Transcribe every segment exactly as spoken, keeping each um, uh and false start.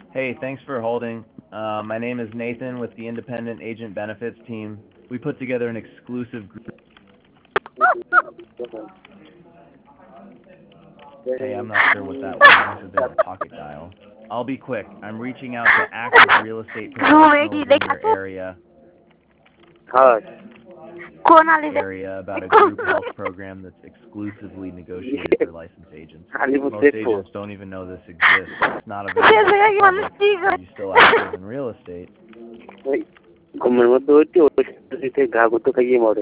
Hey, thanks for holding. Uh, my name is Nathan with the Independent Agent Benefits team. We put together an exclusive group. Hey, I'm not sure what that was. Must have been a pocket dial. I'll be quick. I'm reaching out to active real estate घूमेगी professionals in देखा your तो area हाँ कौन आले से area about a group health program that's exclusively negotiated ये for licensed agents. Alipur Most सेठ को agents don't even know this exists. It's not available कैसे to the कि मतलब public. ठीक Are you still active in real estate? भाई घूमने मत दो इतने थे घाघ तो खाइए मोरे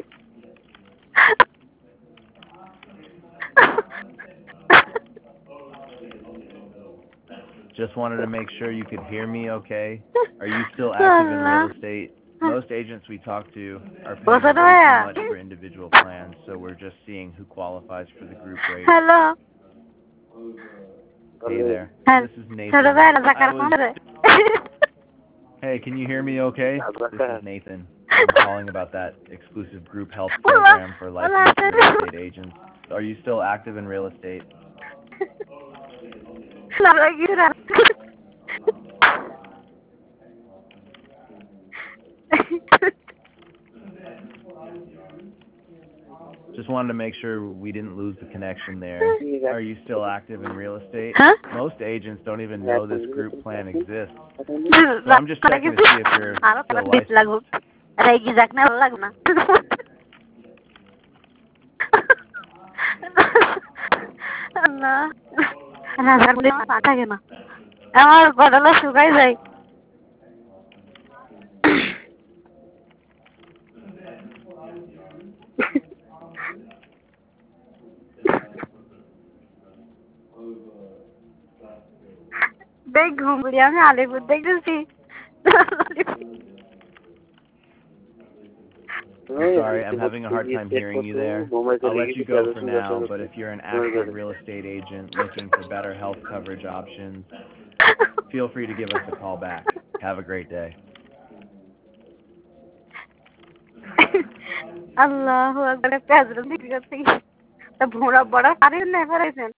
Just wanted to make sure you could hear me okay. Are you still active in real estate? Most agents we talk to are paying way too much for individual plans, so we're just seeing who qualifies for the group rate. Hello Hey there. This is Nathan. Hello बहन I जकर कौन was... है Hey, can you hear me okay? This is Nathan. I'm calling about that exclusive group health program for licensed real estate agents. Are you still active in real estate? लगी रहा Just wanted to make sure we didn't lose the connection there. Are you still active in real estate? Huh? Most agents don't even know this group plan exists. So I'm just checking to see if you're still licensed. रहेगी जखने लगना अल्लाह राजा मुझे पाता है ना আমার গডলা শুকাই যায় দেখ ঘুমড়ি আমি আলিপুর দেখতেছি Sorry, I'm having a hard time hearing you there. I'll let you go for now, but if you're an active real estate agent looking for better health coverage options, feel free to give us a call back. Have a great day. अल्लाह हू अकबर प्याज रंदी करती तो भूरा बड़ा सारे ने फरेसन